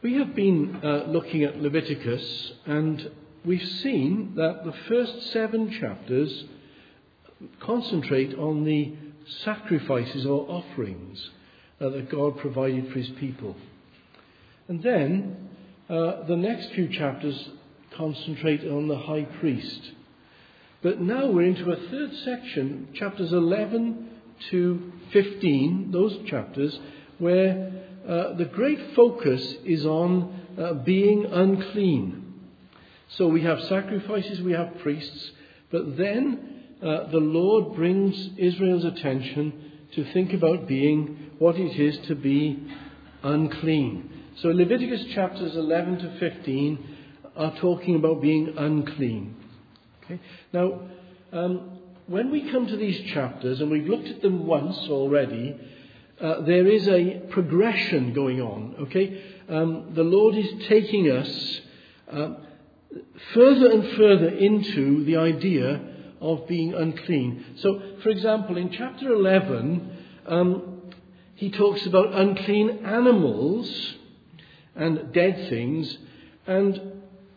We have been looking at Leviticus, and we've seen that the first 7 chapters concentrate on the sacrifices or offerings that God provided for his people. And then the next few chapters concentrate on the high priest. But now we're into a third section, chapters 11 to 15, those chapters, where the great focus is on being unclean. So we have sacrifices, we have priests, but then the Lord brings Israel's attention to think about being what it is to be unclean. So Leviticus chapters 11 to 15 are talking about being unclean. Okay? Now, when we come to these chapters, and we've looked at them once already, there is a progression going on. Okay, the Lord is taking us further and further into the idea of being unclean. So, for example, in chapter 11, he talks about unclean animals and dead things, and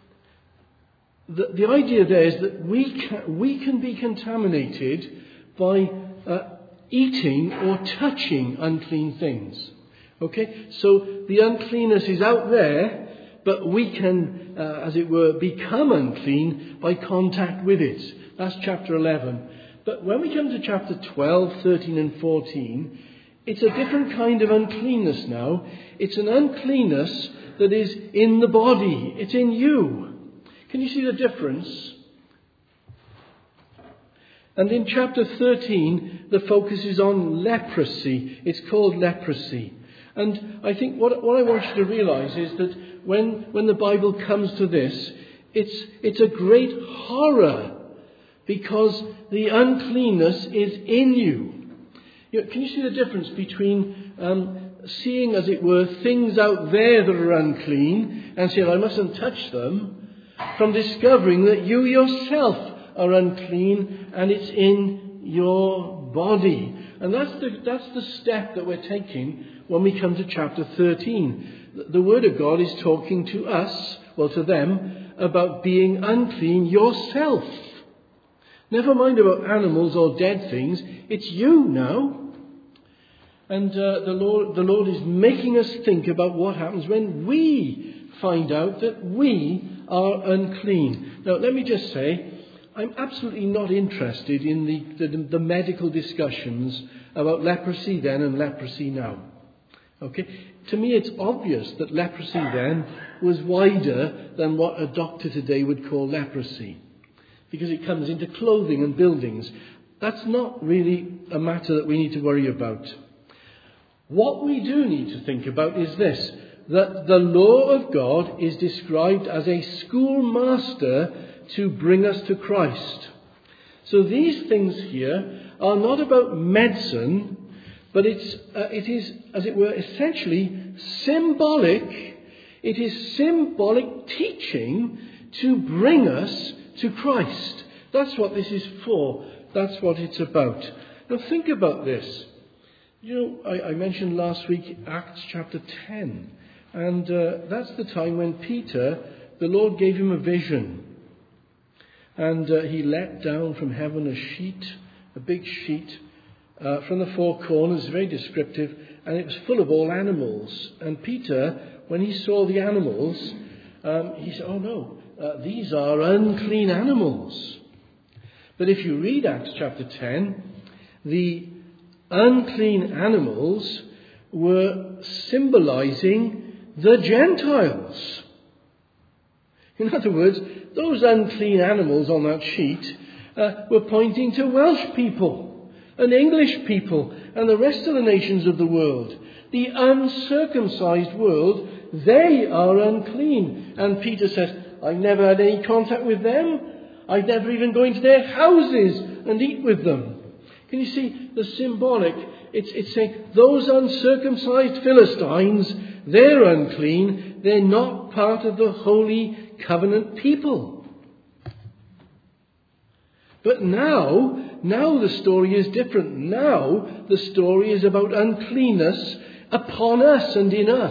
the idea there is that we can be contaminated by eating or touching unclean things. Okay, so the uncleanness is out there, but we can, as it were, become unclean by contact with it. That's chapter 11. But when we come to chapter 12, 13 and 14, it's a different kind of uncleanness now. It's an uncleanness that is in the body. It's in you. Can you see the difference? And in chapter 13, the focus is on leprosy. It's called leprosy. And I think what I want you to realize is that when the Bible comes to this, it's a great horror because the uncleanness is in you. Can you see the difference between seeing, as it were, things out there that are unclean and saying, I mustn't touch them, from discovering that you yourself are unclean and it's in your body. And that's the step that we're taking when we come to chapter 13. The Word of God is talking to us, well, to them, about being unclean yourself. Never mind about animals or dead things. It's you now. And the Lord is making us think about what happens when we find out that we are unclean. Now, let me just say, I'm absolutely not interested in the medical discussions about leprosy then and leprosy now. Okay? To me, it's obvious that leprosy then was wider than what a doctor today would call leprosy, because it comes into clothing and buildings. That's not really a matter that we need to worry about. What we do need to think about is this, that the law of God is described as a schoolmaster to bring us to Christ. So these things here are not about medicine, but it is, as it were, essentially symbolic. It is symbolic teaching to bring us to Christ. That's what this is for. That's what it's about. Now think about this. I mentioned last week Acts chapter 10. And that's the time when Peter, the Lord gave him a vision. And he let down from heaven a big sheet, from the 4 corners, very descriptive, and it was full of all animals. And Peter, when he saw the animals, he said, oh no, these are unclean animals. But if you read Acts chapter 10, the unclean animals were symbolizing the Gentiles. In other words, those unclean animals on that sheet were pointing to Welsh people and English people and the rest of the nations of the world. The uncircumcised world, they are unclean. And Peter says, I've never had any contact with them. I've never even gone into their houses and eat with them. Can you see the symbolic? It's saying those uncircumcised Philistines, they're unclean. They're not part of the holy covenant people. But now the story is different. Now the story is about uncleanness upon us and in us.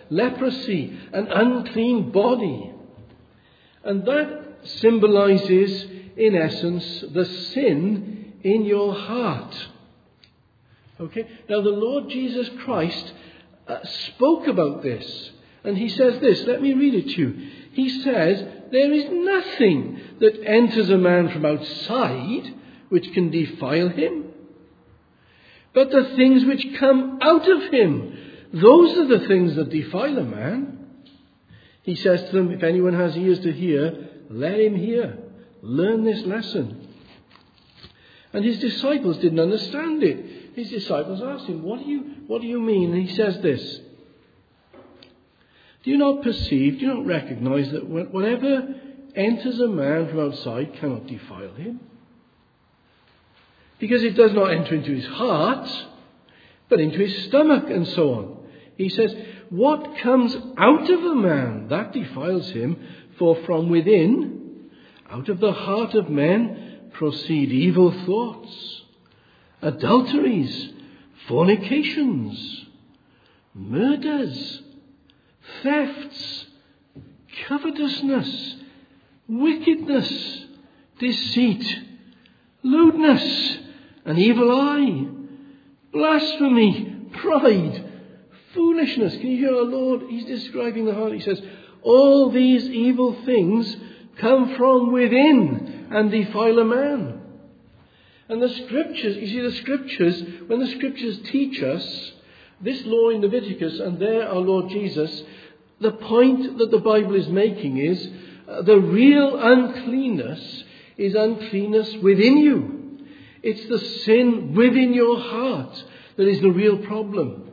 leprosy, an unclean body. And that symbolizes, in essence, the sin in your heart. Okay? Now, the Lord Jesus Christ spoke about this. And he says this, let me read it to you. He says, there is nothing that enters a man from outside which can defile him, but the things which come out of him, those are the things that defile a man. He says to them, if anyone has ears to hear, let him hear. Learn this lesson. And his disciples didn't understand it. His disciples asked him, what do you mean? And he says this, do you not perceive, do you not recognize that whatever enters a man from outside cannot defile him? Because it does not enter into his heart, but into his stomach and so on. He says, what comes out of a man, that defiles him, for from within, out of the heart of men, proceed evil thoughts, adulteries, fornications, murders, thefts, covetousness, wickedness, deceit, lewdness, an evil eye, blasphemy, pride, foolishness. Can you hear our Lord? He's describing the heart. He says, all these evil things come from within and defile a man. And the scriptures, you see, the scriptures, when the scriptures teach us this law in Leviticus and there our Lord Jesus, the point that the Bible is making is the real uncleanness is uncleanness within you. It's the sin within your heart that is the real problem.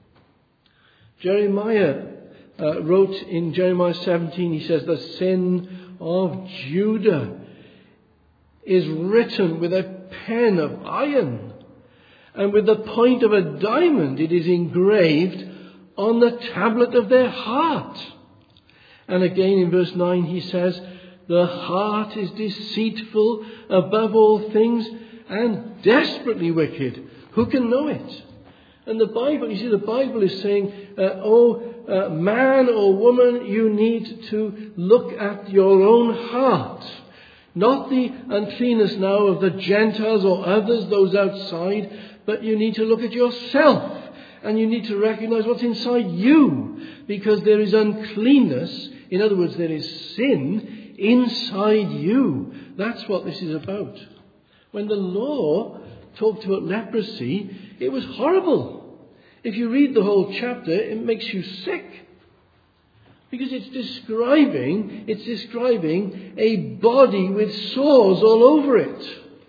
Jeremiah wrote in Jeremiah 17, he says, the sin of Judah is written with a pen of iron, and with the point of a diamond it is engraved on the tablet of their heart. And again in verse 9 he says, the heart is deceitful above all things and desperately wicked. Who can know it? And the Bible, you see, the Bible is saying, man or woman, you need to look at your own heart. Not the uncleanness now of the Gentiles or others, those outside, but you need to look at yourself. And you need to recognize what's inside you. Because there is uncleanness. In other words, there is sin inside you. That's what this is about. When the law talked about leprosy, it was horrible. If you read the whole chapter, it makes you sick. Because it's describing a body with sores all over it.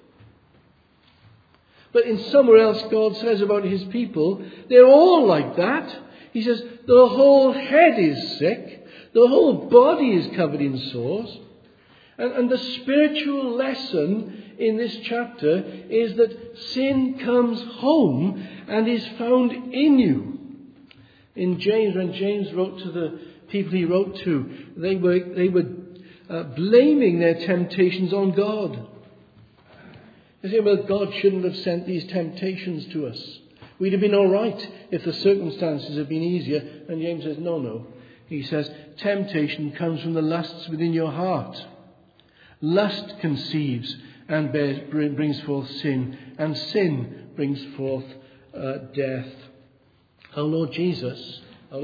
But in somewhere else God says about his people, they're all like that. He says the whole head is sick, the whole body is covered in sores. And the spiritual lesson in this chapter is that sin comes home and is found in you. In James, when James wrote to the people he wrote to, they were blaming their temptations on God. They say, well, God shouldn't have sent these temptations to us. We'd have been all right if the circumstances had been easier. And James says, no. He says, temptation comes from the lusts within your heart. Lust conceives and brings forth sin, and sin brings forth death. Our Lord Jesus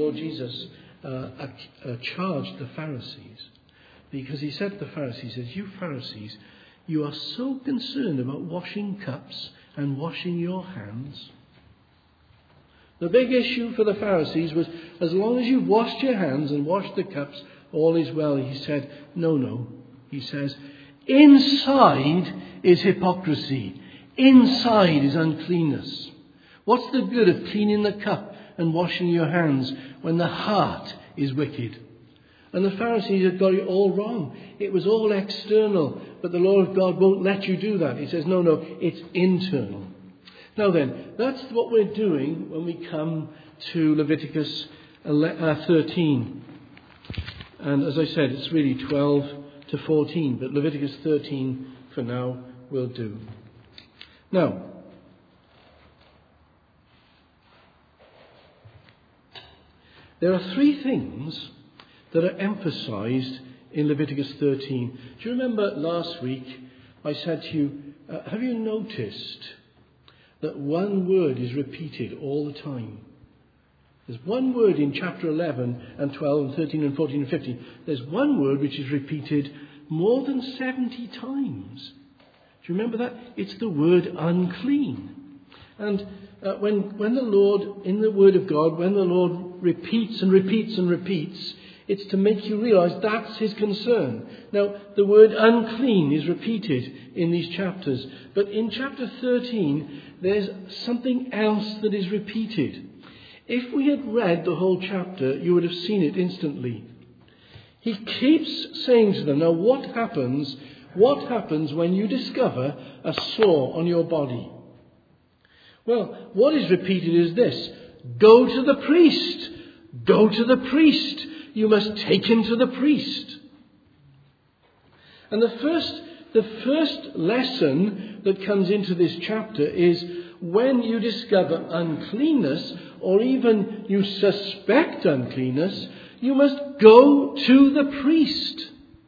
charged the Pharisees, because he said to the Pharisees, you Pharisees, you are so concerned about washing cups and washing your hands. The big issue for the Pharisees was, as long as you've washed your hands and washed the cups, all is well. He said, no. He says, inside is hypocrisy. Inside is uncleanness. What's the good of cleaning the cup and washing your hands when the heart is wicked? And the Pharisees had got it all wrong. It was all external, but the law of God won't let you do that. He says, no, it's internal. Now then, that's what we're doing when we come to Leviticus 13. And as I said, it's really 12 to 14, but Leviticus 13 for now will do. Now, There are three things that are emphasized in Leviticus 13. Do you remember last week I said to you, have you noticed that one word is repeated all the time? There's one word in chapter 11 and 12 and 13 and 14 and 15. There's one word which is repeated more than 70 times. Do you remember that? It's the word unclean. And when the Lord, in the Word of God, when the Lord repeats and repeats and repeats, it's to make you realize that's his concern. Now, the word unclean is repeated in these chapters. But in chapter 13, there's something else that is repeated. If we had read the whole chapter, you would have seen it instantly. He keeps saying to them, now what happens when you discover a sore on your body? Well, what is repeated is this: go to the priest. Go to the priest. You must take him to the priest. And the first lesson that comes into this chapter is when you discover uncleanness, or even you suspect uncleanness, you must go to the priest.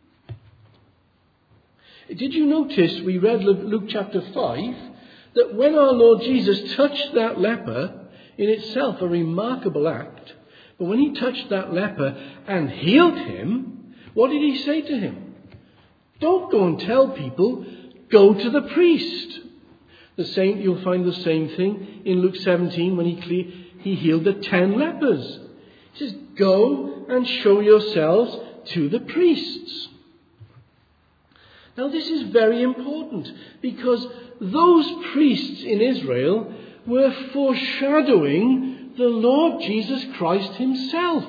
Did you notice we read Luke chapter 5, that when our Lord Jesus touched that leper, in itself a remarkable act, but when he touched that leper and healed him, what did he say to him? Don't go and tell people, go to the priest. You'll find the same thing in Luke 17 when he healed the 10 lepers. He says, go and show yourselves to the priests. Now this is very important, because those priests in Israel were foreshadowing the Lord Jesus Christ himself.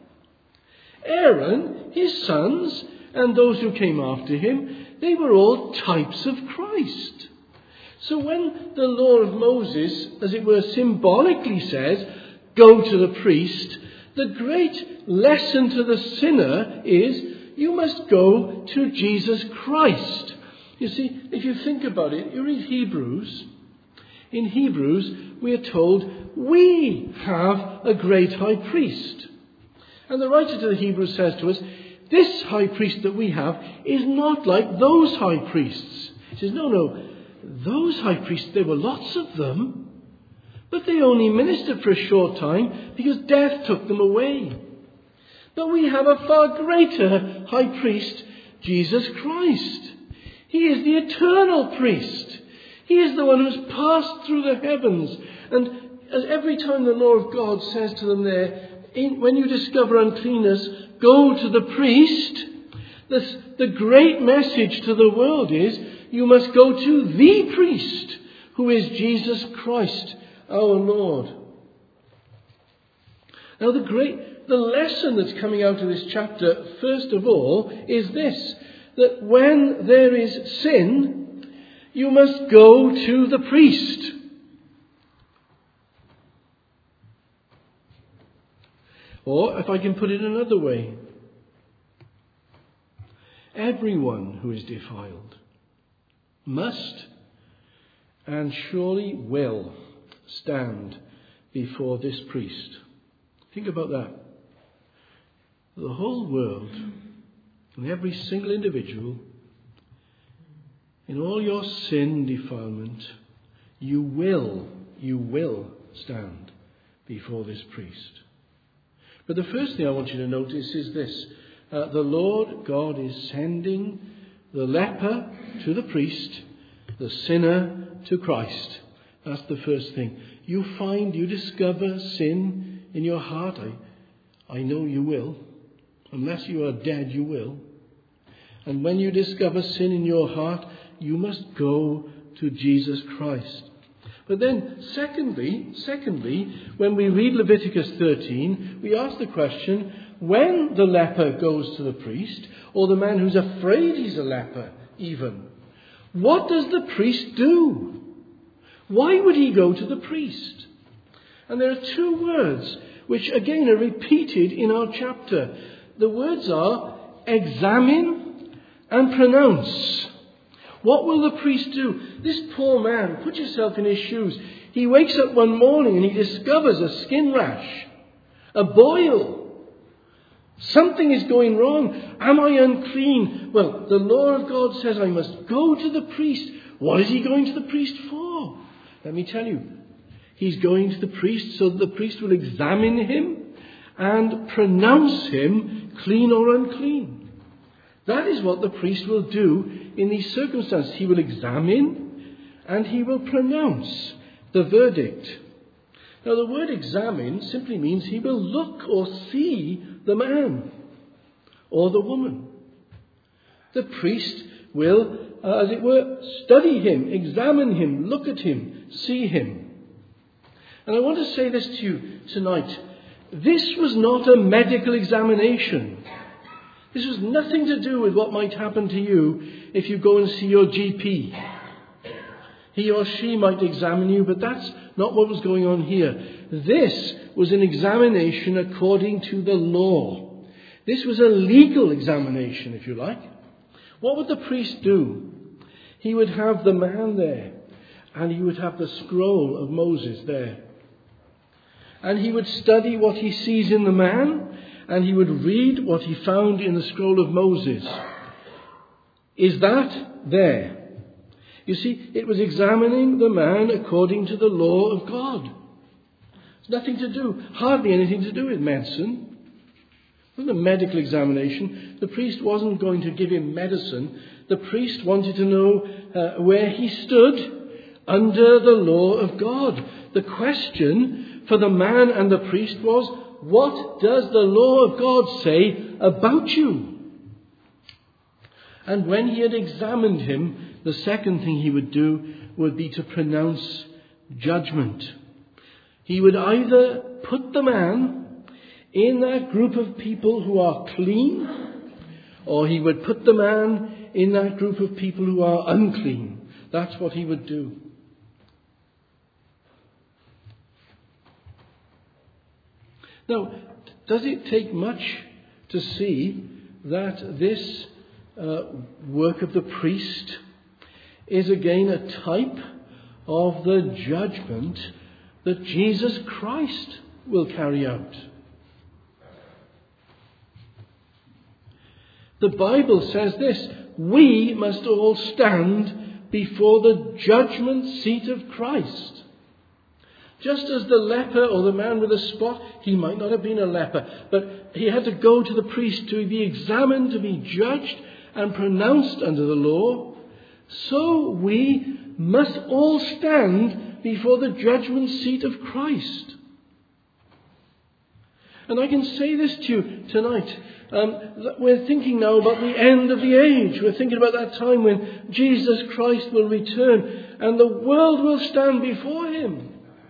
Aaron, his sons, and those who came after him, they were all types of Christ. So when the law of Moses, as it were, symbolically says, go to the priest, the great lesson to the sinner is, you must go to Jesus Christ. You see, if you think about it, you read Hebrews. In Hebrews, we are told we have a great high priest. And the writer to the Hebrews says to us, this high priest that we have is not like those high priests. He says, no, those high priests, there were lots of them, but they only ministered for a short time because death took them away. But we have a far greater high priest, Jesus Christ. He is the eternal priest. He is the one who's passed through the heavens. And as every time the law of God says to them there, when you discover uncleanness, go to the priest. The great message to the world is, you must go to the priest, who is Jesus Christ, our Lord. Now the lesson that's coming out of this chapter, first of all, is this: that when there is sin, you must go to the priest. Or, if I can put it another way, everyone who is defiled must and surely will stand before this priest. Think about that. The whole world, and every single individual, in all your sin and defilement, you will stand before this priest. But the first thing I want you to notice is this. The Lord God is sending the leper to the priest, the sinner to Christ. That's the first thing. You discover sin in your heart. I know you will. Unless you are dead, you will. And when you discover sin in your heart, you must go to Jesus Christ. But then, secondly, when we read Leviticus 13, we ask the question, when the leper goes to the priest, or the man who's afraid he's a leper even, what does the priest do? Why would he go to the priest? And there are two words which again are repeated in our chapter. The words are examine and pronounce. What will the priest do? This poor man, put yourself in his shoes. He wakes up one morning and he discovers a skin rash. A boil. Something is going wrong. Am I unclean? Well, the law of God says I must go to the priest. What is he going to the priest for? Let me tell you. He's going to the priest so that the priest will examine him and pronounce him clean or unclean. That is what the priest will do in these circumstances. He will examine and he will pronounce the verdict. Now, the word examine simply means he will look or see the man or the woman. The priest will, as it were, study him, examine him, look at him, see him. And I want to say this to you tonight. This was not a medical examination. This was nothing to do with what might happen to you if you go and see your GP. He or she might examine you, but that's not what was going on here. This was an examination according to the law. This was a legal examination, if you like. What would the priest do? He would have the man there, and he would have the scroll of Moses there. And he would study what he sees in the man, and he would read what he found in the scroll of Moses. Is that there? You see, it was examining the man according to the law of God. It's nothing to do, hardly anything to do with medicine. It wasn't a medical examination. The priest wasn't going to give him medicine. The priest wanted to know where he stood under the law of God. The question for the man and the priest was, what does the law of God say about you? And when he had examined him, the second thing he would do would be to pronounce judgment. He would either put the man in that group of people who are clean, or he would put the man in that group of people who are unclean. That's what he would do. Now, does it take much to see that this work of the priest is again a type of the judgment that Jesus Christ will carry out? The Bible says this: we must all stand before the judgment seat of Christ. Just as the leper or the man with a spot, he might not have been a leper, but he had to go to the priest to be examined, to be judged and pronounced under the law. So we must all stand before the judgment seat of Christ. And I can say this to you tonight. We're thinking now about the end of the age. We're thinking about that time when Jesus Christ will return and the world will stand before him.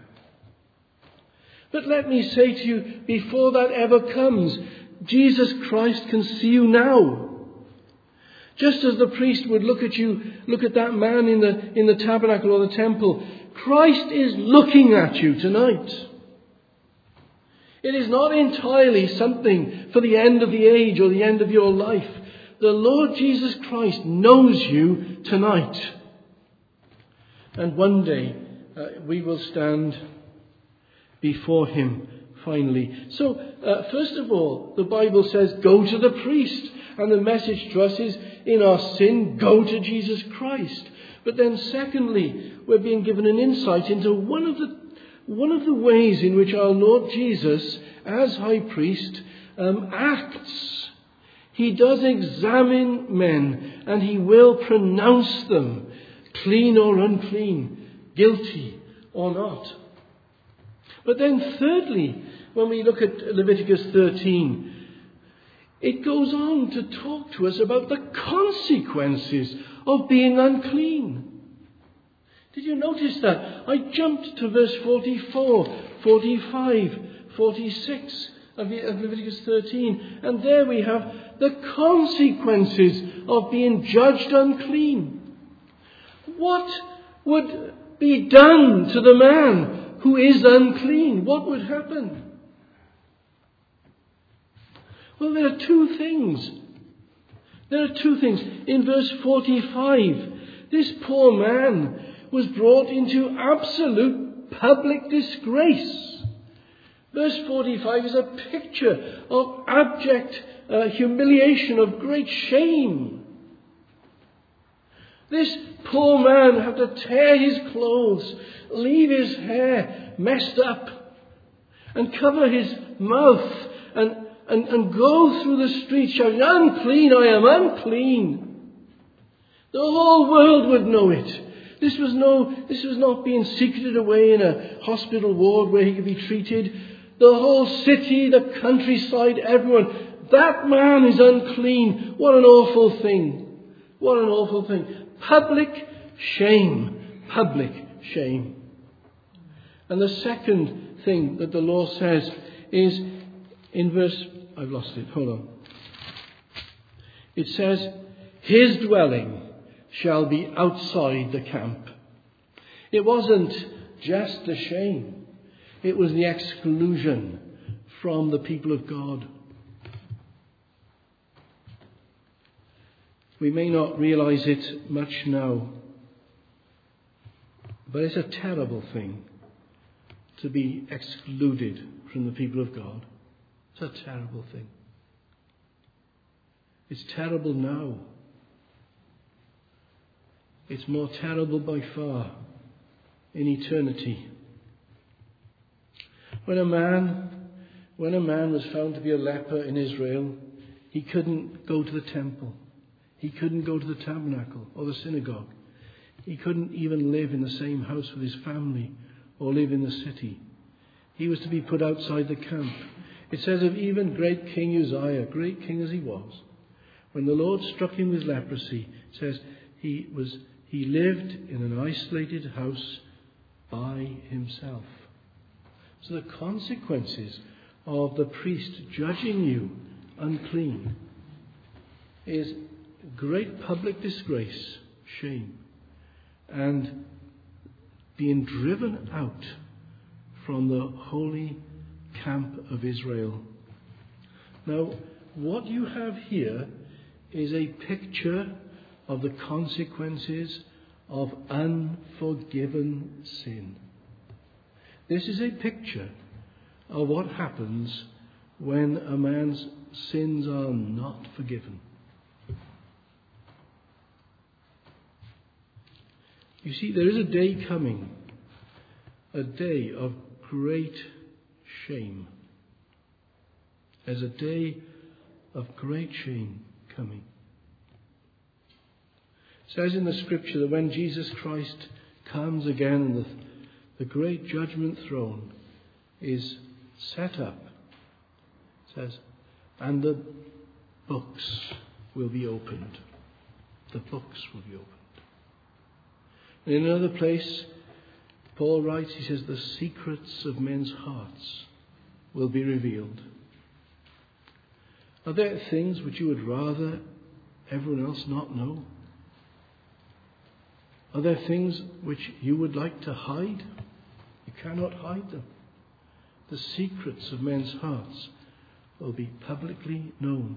But let me say to you, before that ever comes, Jesus Christ can see you now. Just as the priest would look at you, look at that man in the tabernacle or the temple, Christ is looking at you tonight. It is not entirely something for the end of the age or the end of your life. The Lord Jesus Christ knows you tonight. And one day we will stand before him finally. So, first of all, the Bible says, go to the priest. And the message to us is, in our sin, go to Jesus Christ. But then secondly, we're being given an insight into one of the ways in which our Lord Jesus, as high priest, acts. He does examine men, and he will pronounce them clean or unclean, guilty or not. But then thirdly, when we look at Leviticus 13, it goes on to talk to us about the consequences of being unclean. Did you notice that? I jumped to verse 44, 45, 46 of Leviticus 13. And there we have the consequences of being judged unclean. What would be done to the man who is unclean? What would happen? Well, there are two things. In verse 45, this poor man was brought into absolute public disgrace. Verse 45 is a picture of abject humiliation, of great shame. This poor man had to tear his clothes, leave his hair messed up, and cover his mouth and go through the streets shouting, "Unclean, I am unclean." The whole world would know it. This was not being secreted away in a hospital ward where he could be treated. The whole city, the countryside, everyone. That man is unclean. What an awful thing. What an awful thing. Public shame. Public shame. And the second thing that the law says is in verse... I've lost it. Hold on. It says, his dwelling shall be outside the camp. It wasn't just the shame. It was the exclusion from the people of God. We may not realize it much now, but it's a terrible thing to be excluded from the people of God. It's a terrible thing. It's terrible now. It's more terrible by far in eternity. When a man was found to be a leper in Israel, he couldn't go to the temple. He couldn't go to the tabernacle or the synagogue. He couldn't even live in the same house with his family or live in the city. He was to be put outside the camp. It says of even great King Uzziah, great king as he was, when the Lord struck him with leprosy, it says he lived in an isolated house by himself. So the consequences of the priest judging you unclean is great public disgrace, shame, and being driven out from the holy camp of Israel. Now, what you have here is a picture of the consequences of unforgiven sin. This is a picture of what happens when a man's sins are not forgiven. You see, there is a day coming, a day of great shame. There's a day of great shame coming. It says in the scripture that when Jesus Christ comes again, the great judgment throne is set up. It says, and the books will be opened. The books will be opened. And in another place, Paul writes, he says, the secrets of men's hearts will be revealed. Are there things which you would rather everyone else not know? Are there things which you would like to hide? You cannot hide them. The secrets of men's hearts will be publicly known.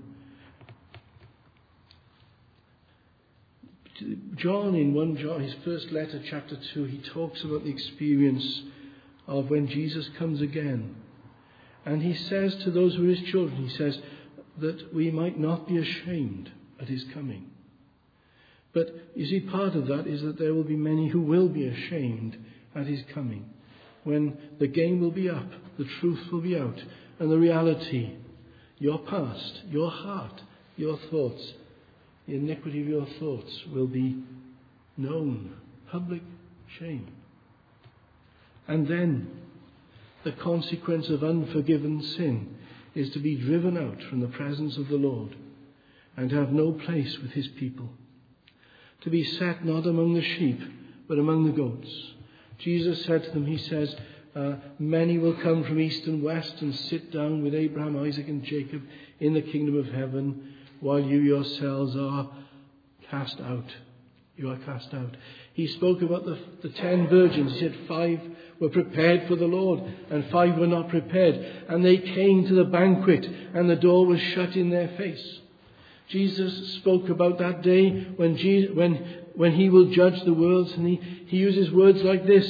John, in 1 John, his first letter, chapter 2, he talks about the experience of when Jesus comes again. And he says to those who are his children, he says that we might not be ashamed at his coming. But you see, part of that is that there will be many who will be ashamed at his coming. When the game will be up, the truth will be out, and the reality, your past, your heart, your thoughts, the iniquity of your thoughts will be known. Public shame. And then the consequence of unforgiven sin is to be driven out from the presence of the Lord and have no place with his people. To be set not among the sheep, but among the goats. Jesus said to them, he says, many will come from east and west and sit down with Abraham, Isaac and Jacob in the kingdom of heaven, while you yourselves are cast out. You are cast out. He spoke about the 10 virgins. He said 5 were prepared for the Lord and 5 were not prepared. And they came to the banquet and the door was shut in their face. Jesus spoke about that day when he will judge the worlds, and he uses words like this.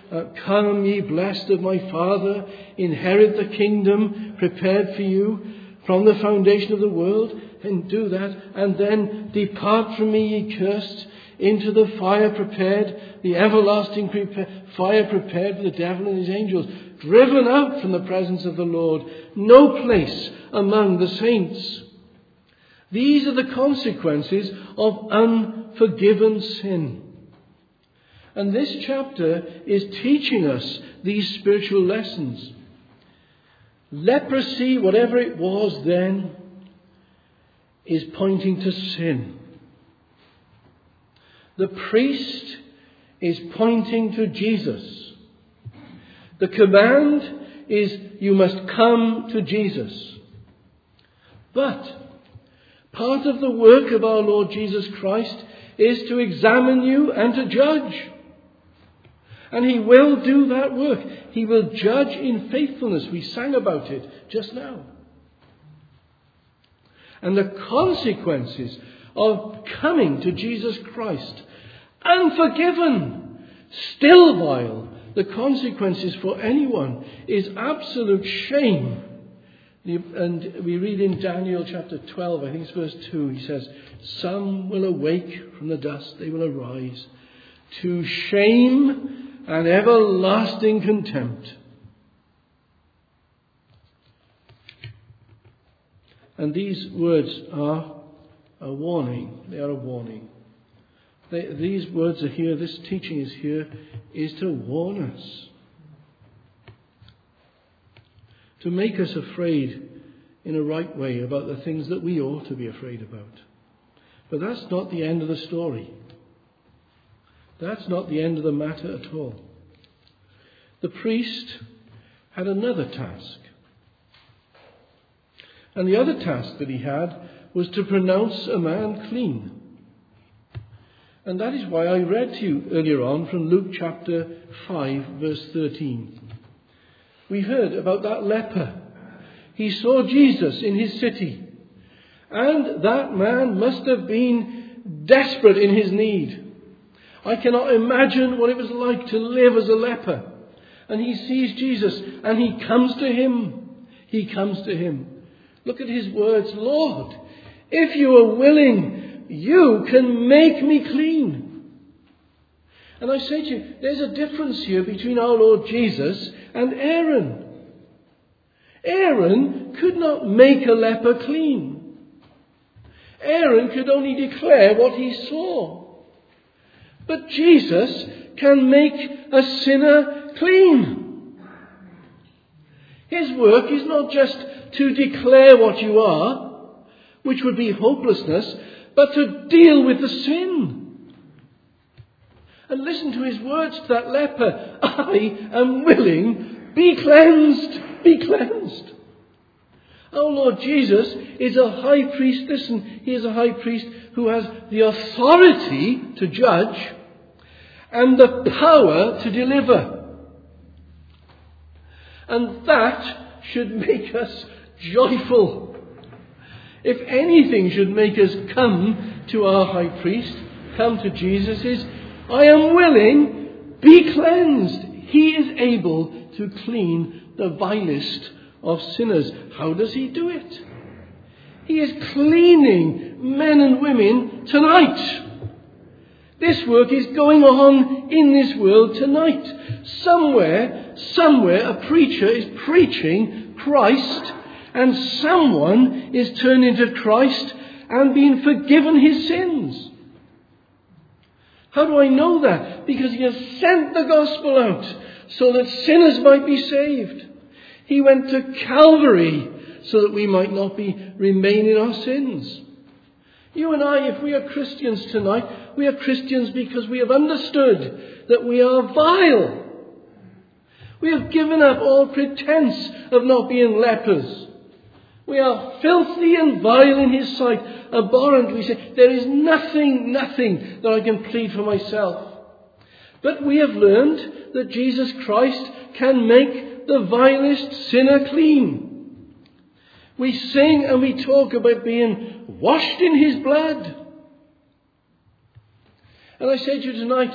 Come, ye blessed of my Father, inherit the kingdom prepared for you from the foundation of the world, and do that, and then depart from me, ye cursed, into the fire prepared, the everlasting fire prepared for the devil and his angels, driven out from the presence of the Lord, no place among the saints. These are the consequences of unforgiven sin. And this chapter is teaching us these spiritual lessons. Leprosy, whatever it was then, is pointing to sin. The priest is pointing to Jesus. The command is, you must come to Jesus. But part of the work of our Lord Jesus Christ is to examine you and to judge. And he will do that work. He will judge in faithfulness. We sang about it just now. And the consequences of coming to Jesus Christ, unforgiven, still vile, the consequences for anyone is absolute shame. And we read in Daniel chapter 12, I think it's verse 2, he says, some will awake from the dust, they will arise to shame and everlasting contempt. And these words are a warning. They are a warning. These words are here, this teaching is here, is to warn us. To make us afraid in a right way about the things that we ought to be afraid about. But that's not the end of the story. That's not the end of the matter at all. The priest had another task. And the other task that he had was to pronounce a man clean. And that is why I read to you earlier on from Luke chapter 5, verse 13. We heard about that leper. He saw Jesus in his city. And that man must have been desperate in his need. I cannot imagine what it was like to live as a leper. And he sees Jesus and he comes to him. He comes to him. Look at his words. Lord, if you are willing, you can make me clean. And I say to you, there's a difference here between our Lord Jesus and Aaron. Aaron could not make a leper clean. Aaron could only declare what he saw. But Jesus can make a sinner clean. His work is not just to declare what you are, which would be hopelessness, but to deal with the sin. And listen to his words to that leper. I am willing, be cleansed, be cleansed. Our Lord Jesus is a high priest. Listen, he is a high priest who has the authority to judge and the power to deliver. And that should make us joyful. If anything should make us come to our high priest, come to Jesus, is, I am willing, be cleansed. He is able to clean the vilest of sinners. How does he do it? He is cleaning men and women tonight. This work is going on in this world tonight. Somewhere, a preacher is preaching Christ, and someone is turning to Christ and being forgiven his sins. How do I know that? Because he has sent the gospel out so that sinners might be saved. He went to Calvary so that we might not remain in our sins. You and I, if we are Christians tonight, we are Christians because we have understood that we are vile. We have given up all pretense of not being lepers. We are filthy and vile in his sight, abhorrent. We say, there is nothing that I can plead for myself. But we have learned that Jesus Christ can make the vilest sinner clean. We sing and we talk about being washed in his blood. And I say to you tonight,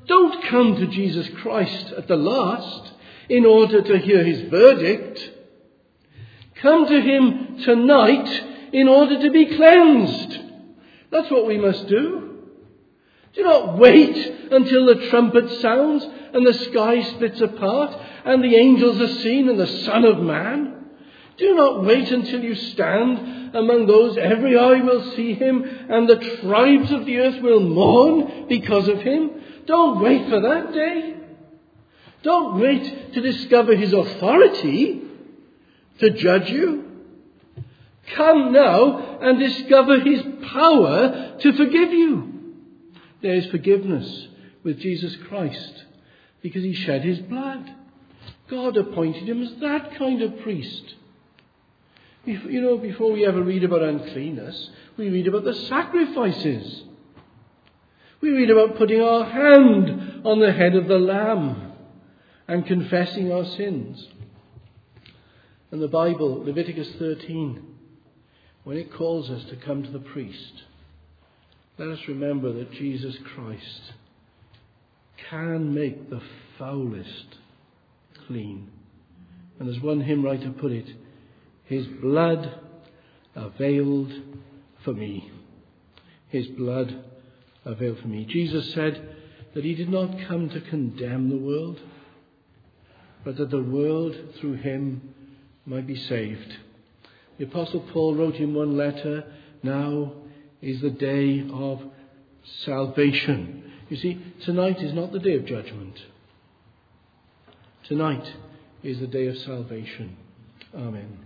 Don't come to Jesus Christ at the last in order to hear his verdict. Come to him tonight in order to be cleansed. That's what we must do. Do not wait until the trumpet sounds and the sky splits apart and the angels are seen and the Son of Man. Do not wait until you stand among those every eye will see him and the tribes of the earth will mourn because of him. Don't wait for that day. Don't wait to discover his authority to judge you. Come now and discover his power to forgive you. There is forgiveness with Jesus Christ because he shed his blood. God appointed him as that kind of priest. You know, before we ever read about uncleanness, we read about the sacrifices. We read about putting our hand on the head of the lamb and confessing our sins. And the Bible, Leviticus 13, when it calls us to come to the priest, let us remember that Jesus Christ can make the foulest clean. And as one hymn writer put it, his blood availed for me. His blood availed for me. Jesus said that he did not come to condemn the world, but that the world through him might be saved. The Apostle Paul wrote in one letter, now is the day of salvation. You see, tonight is not the day of judgment. Tonight is the day of salvation. Amen.